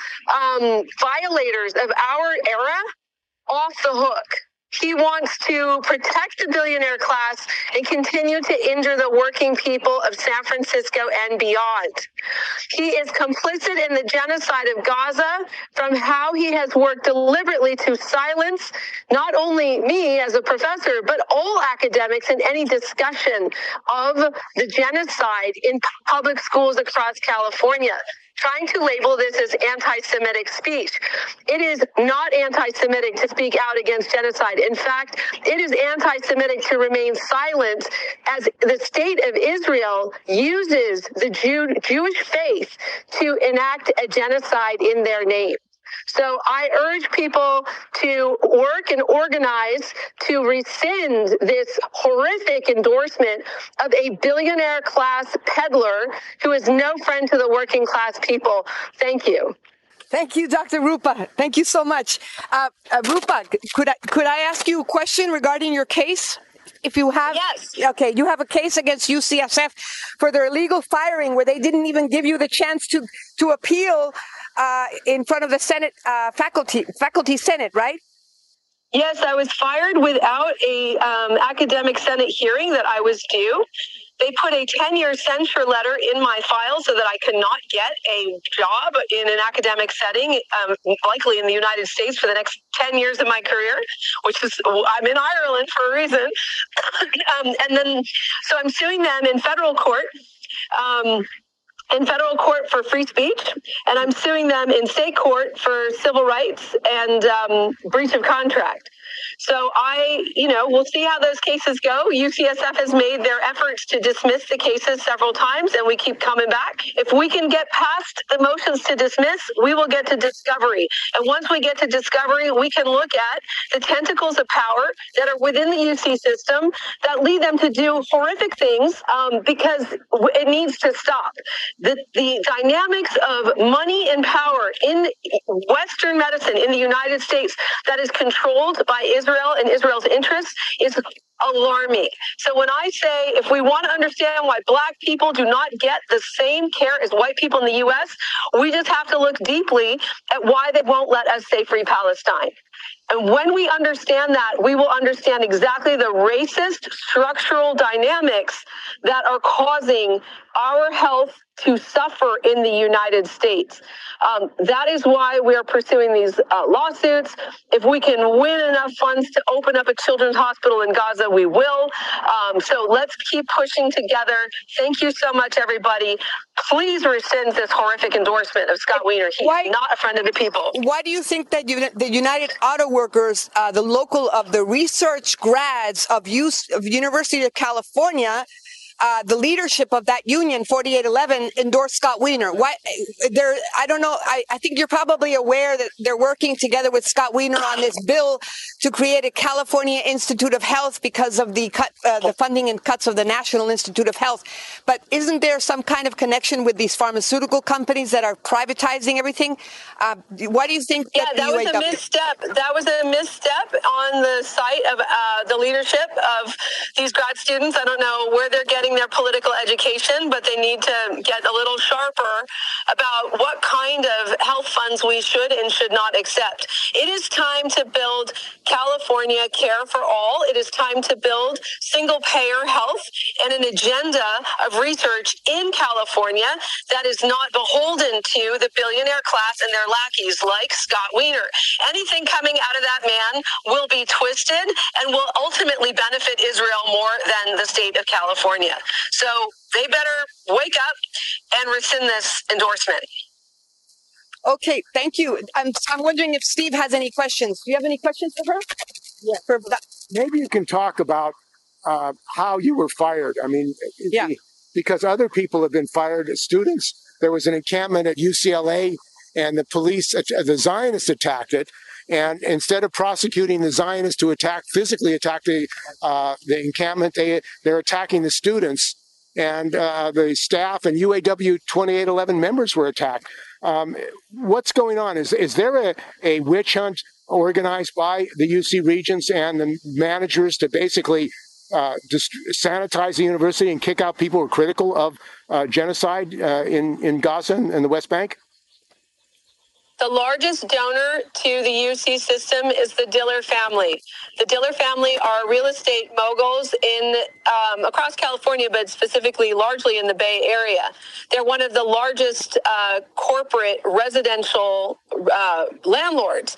violators of our era off the hook. He wants to protect the billionaire class and continue to injure the working people of San Francisco and beyond. He is complicit in the genocide of Gaza from how he has worked deliberately to silence not only me as a professor, but all academics in any discussion of the genocide in public schools across California. trying to label this as anti-Semitic speech. It is not anti-Semitic to speak out against genocide. In fact, it is anti-Semitic to remain silent as the state of Israel uses the Jewish faith to enact a genocide in their name. So I urge people to work and organize to rescind this horrific endorsement of a billionaire class peddler who is no friend to the working class people. Thank you. Thank you, Dr. Rupa. Thank you so much. Rupa, could I ask you a question regarding your case? If you have, yes. Okay, you have a case against UCSF for their illegal firing where they didn't even give you the chance to appeal in front of the Senate faculty Senate, right? Yes, I was fired without a academic Senate hearing that I was due. They put a 10-year censure letter in my file so that I could not get a job in an academic setting, likely in the United States for the next 10 years of my career, which is, I'm in Ireland for a reason. So I'm suing them in federal court. For free speech, and I'm suing them in state court for civil rights and breach of contract. So we'll see how those cases go. UCSF has made their efforts to dismiss the cases several times, and we keep coming back. If we can get past the motions to dismiss, we will get to discovery. And once we get to discovery, we can look at the tentacles of power that are within the UC system that lead them to do horrific things because it needs to stop. The dynamics of money and power in Western medicine in the United States that is controlled by Israel and Israel's interests is alarming. So when I say if we want to understand why Black people do not get the same care as white people in the U.S., we just have to look deeply at why they won't let us say free Palestine. And when we understand that, we will understand exactly the racist structural dynamics that are causing our health to suffer in the United States. That is why we are pursuing these lawsuits. If we can win enough funds to open up a children's hospital in Gaza, we will. So let's keep pushing together. Thank you so much, everybody. Please rescind this horrific endorsement of Scott Wiener. He's not a friend of the people. Why do you think that the United Auto Workers, the research grads of University of California, the leadership of that union, 4811, endorsed Scott Wiener? Why? I don't know. I think you're probably aware that they're working together with Scott Wiener on this bill to create a California Institute of Health because of the funding and cuts of the National Institute of Health. But isn't there some kind of connection with these pharmaceutical companies that are privatizing everything? Why do you think that that was a misstep? That was a misstep on the site of the leadership of these grad students. I don't know where they're getting their political education, but they need to get a little sharper about what kind of health funds we should and should not accept. It is time to build California Care for All. It is time to build single-payer health and an agenda of research in California that is not beholden to the billionaire class and their lackeys like Scott Wiener. Anything coming out of that man will be twisted and will ultimately benefit Israel more than the state of California. So they better wake up and rescind this endorsement. Okay, thank you. I'm wondering if Steve has any questions. Do you have any questions for her? Yeah. Maybe you can talk about how you were fired. I mean, because other people have been fired as students. There was an encampment at UCLA, and the police, the Zionists attacked it. And instead of prosecuting the Zionists to physically attack the encampment, they're attacking the students, and the staff and UAW 2811 members were attacked. What's going on? Is there a witch hunt organized by the UC Regents and the managers to basically sanitize the university and kick out people who are critical of genocide in Gaza and the West Bank? The largest donor to the UC system is the Diller family. The Diller family are real estate moguls in across California, but specifically largely in the Bay Area. They're one of the largest corporate residential landlords.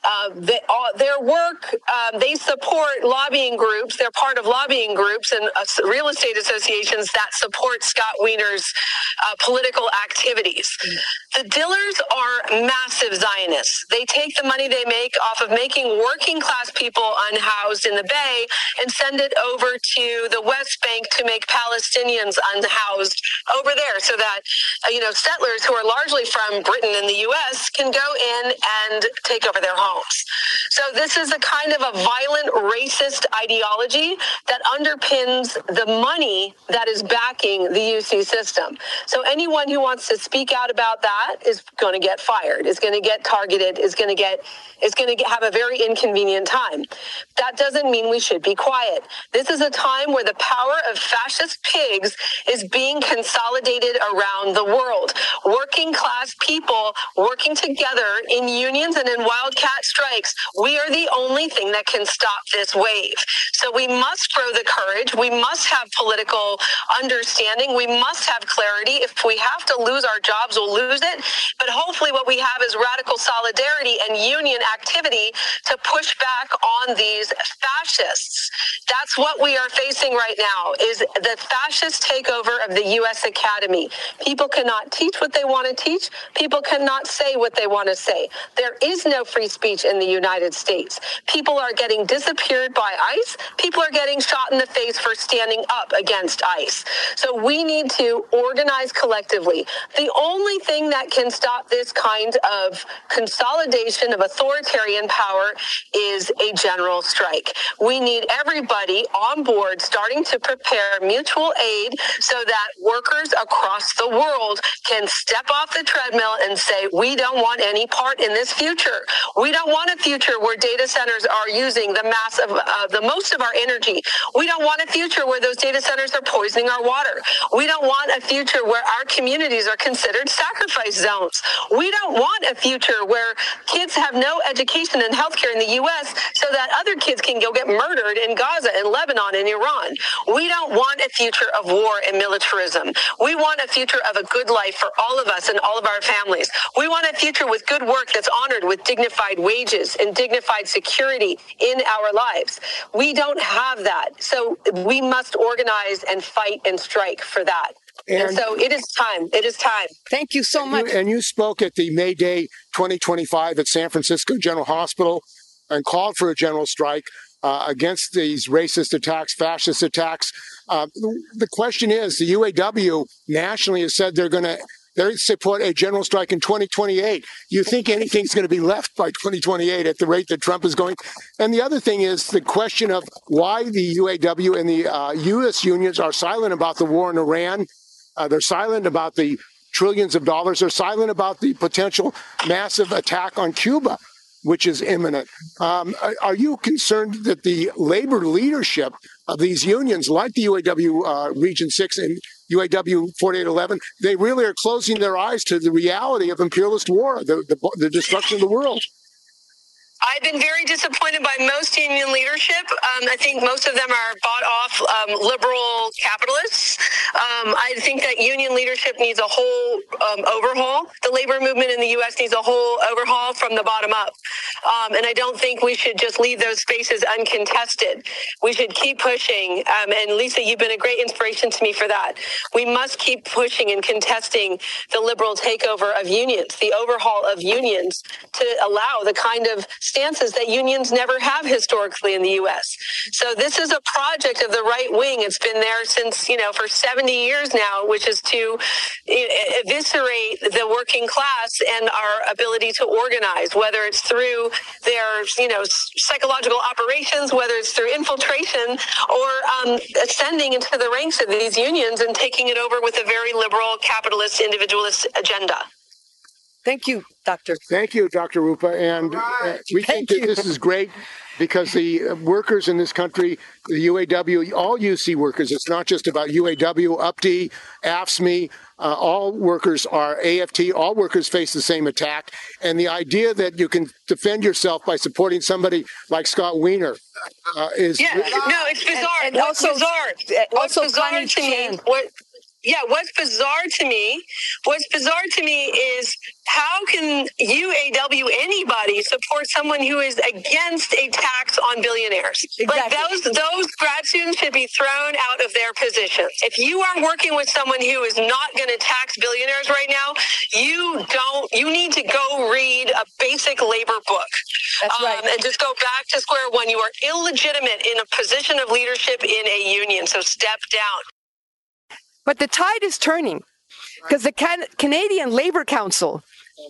Their work, they support lobbying groups. They're part of lobbying groups and real estate associations that support Scott Wiener's political activities. The Dillers are massive Zionists. They take the money they make off of making working class people unhoused in the Bay and send it over to the West Bank to make Palestinians unhoused over there so that, settlers who are largely from Britain and the U.S. can go in and take over their homes. So this is a kind of a violent racist ideology that underpins the money that is backing the UC system. So anyone who wants to speak out about that is going to get fired, is going to get targeted, is going to have a very inconvenient time. That doesn't mean we should be quiet. This is a time where the power of fascist pigs is being consolidated around the world. Working class people working together in unions and in wildcat strikes. We are the only thing that can stop this wave. So we must grow the courage. We must have political understanding. We must have clarity. If we have to lose our jobs, we'll lose it. But hopefully what we have is radical solidarity and union activity to push back on these fascists. That's what we are facing right now, is the fascist takeover of the U.S. Academy. People cannot teach what they want to teach. People cannot say what they want to say. There is no free speech in the United States. People are getting disappeared by ICE. People are getting shot in the face for standing up against ICE. So we need to organize collectively. The only thing that can stop this kind of consolidation of authoritarian power is a general strike. We need everybody on board starting to prepare mutual aid so that workers across the world can step off the treadmill and say, we don't want any part in this future. We don't want a future where data centers are using the most of our energy. We don't want a future where those data centers are poisoning our water. We don't want a future where our communities are considered sacrifice zones. We don't want a future where kids have no education and healthcare in the U.S. so that other kids can go get murdered in Gaza and Lebanon and Iran. We don't want a future of war and militarism. We want a future of a good life for all of us and all of our families. We want a future with good work that's honored with dignified wages and dignified security in our lives. We don't have that. So we must organize and fight and strike for that. And so it is time. It is time. Thank you so much. And you spoke at the May Day 2025 at San Francisco General Hospital and called for a general strike against these racist attacks, fascist attacks. The question is, the UAW nationally has said they support a general strike in 2028. You think anything's going to be left by 2028 at the rate that Trump is going? And the other thing is the question of why the UAW and the U.S. unions are silent about the war in Iran. They're silent about the trillions of dollars. They're silent about the potential massive attack on Cuba, which is imminent. Are you concerned that the labor leadership of these unions, like the UAW Region 6 and UAW 4811, they really are closing their eyes to the reality of imperialist war, the destruction of the world? I've been very disappointed by most union leadership. I think most of them are bought off liberal capitalists. I think that union leadership needs a whole overhaul. The labor movement in the U.S. needs a whole overhaul from the bottom up. And I don't think we should just leave those spaces uncontested. We should keep pushing. And Lisa, you've been a great inspiration to me for that. We must keep pushing and contesting the liberal takeover of unions, the overhaul of unions, to allow the kind of stances that unions never have historically in the U.S. So this is a project of the right wing. It's been there since, for 70 years now, which is to eviscerate the working class and our ability to organize, whether it's through their, psychological operations, whether it's through infiltration or ascending into the ranks of these unions and taking it over with a very liberal, capitalist, individualist agenda. Thank you, Doctor. Thank you, Dr. Rupa. And we think that this is great. because the workers in this country, the UAW, all UC workers, it's not just about UAW, UPD, AFSCME, all workers are AFT, all workers face the same attack. And the idea that you can defend yourself by supporting somebody like Scott Wiener is... Yeah, no, it's bizarre. And What's also, bizarre? What's also bizarre Connie to me? Chan. What's bizarre to me is how can UAW, anybody, support someone who is against a tax on billionaires? Like those grad students should be thrown out of their position. If you are working with someone who is not going to tax billionaires right now, you need to go read a basic labor book. That's right. And just go back to square one. You are illegitimate in a position of leadership in a union, so step down. But the tide is turning because the Canadian Labour Council,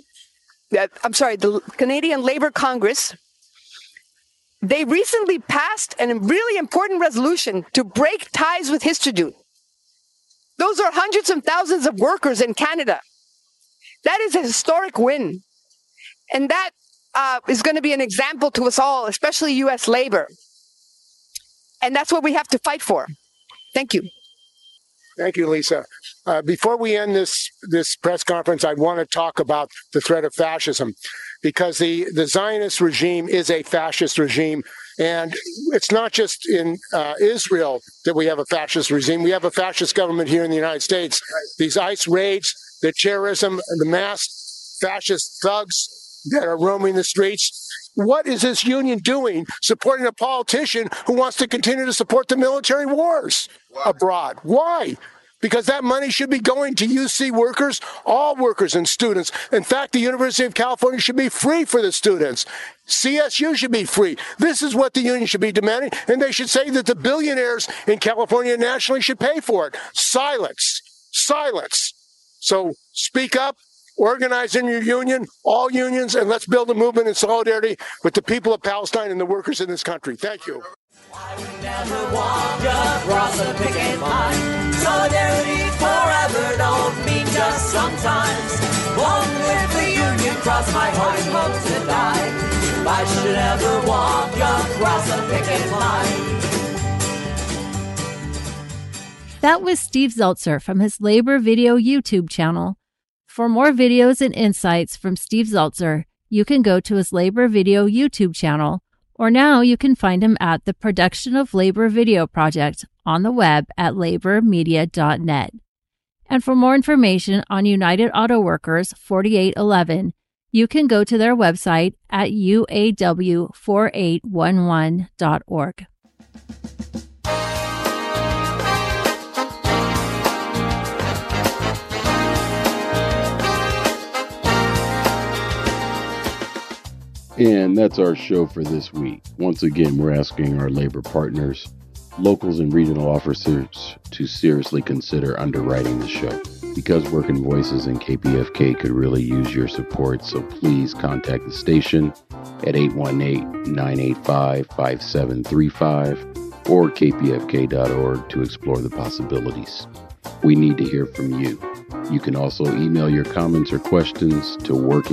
the Canadian Labour Congress, they recently passed a really important resolution to break ties with Histadrut. Those are hundreds of thousands of workers in Canada. That is a historic win. And that is going to be an example to us all, especially U.S. labor. And that's what we have to fight for. Thank you. Thank you, Lisa. Before we end this press conference, I want to talk about the threat of fascism, because the Zionist regime is a fascist regime. And it's not just in Israel that we have a fascist regime. We have a fascist government here in the United States. These ICE raids, the terrorism, the mass fascist thugs that are roaming the streets. What is this union doing supporting a politician who wants to continue to support the military wars abroad? Why? Because that money should be going to UC workers, all workers and students. In fact, the University of California should be free for the students. CSU should be free. This is what the union should be demanding, and they should say that the billionaires in California nationally should pay for it. Silence. Silence. So speak up. Organize in your union, all unions, and let's build a movement in solidarity with the people of Palestine and the workers in this country. Thank you. I would never walk across a picket line. Solidarity forever don't mean just sometimes. Long live the union, cross my heart and hope to die. If I should ever walk across a picket line. That was Steve Zeltzer from his Labor Video YouTube channel. For more videos and insights from Steve Zeltzer, you can go to his Labor Video YouTube channel, or now you can find him at the Production of Labor Video Project on the web at labormedia.net. And for more information on United Auto Workers 4811, you can go to their website at uaw4811.org. And that's our show for this week. Once again, we're asking our labor partners, locals and regional officers to seriously consider underwriting the show, because Working Voices and KPFK could really use your support. So please contact the station at 818-985-5735 or kpfk.org to explore the possibilities. We need to hear from you. You can also email your comments or questions to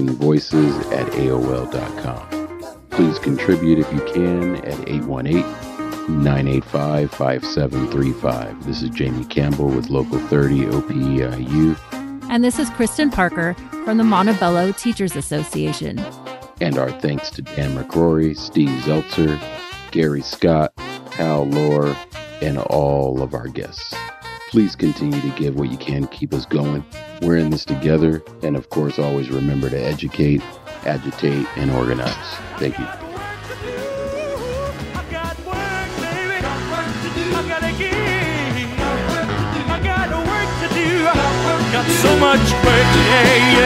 workingvoices@aol.com. Please contribute if you can at 818-985-5735. This is Jamie Campbell with Local 30 OPEIU. And this is Kristen Parker from the Montebello Teachers Association. And our thanks to Dan McCrory, Steve Zeltzer, Gary Scott, Hal Lohr, and all of our guests. Please continue to give what you can. Keep us going. We're in this together. And of course, always remember to educate, agitate, and organize. Thank you. Got so much work, yeah, yeah.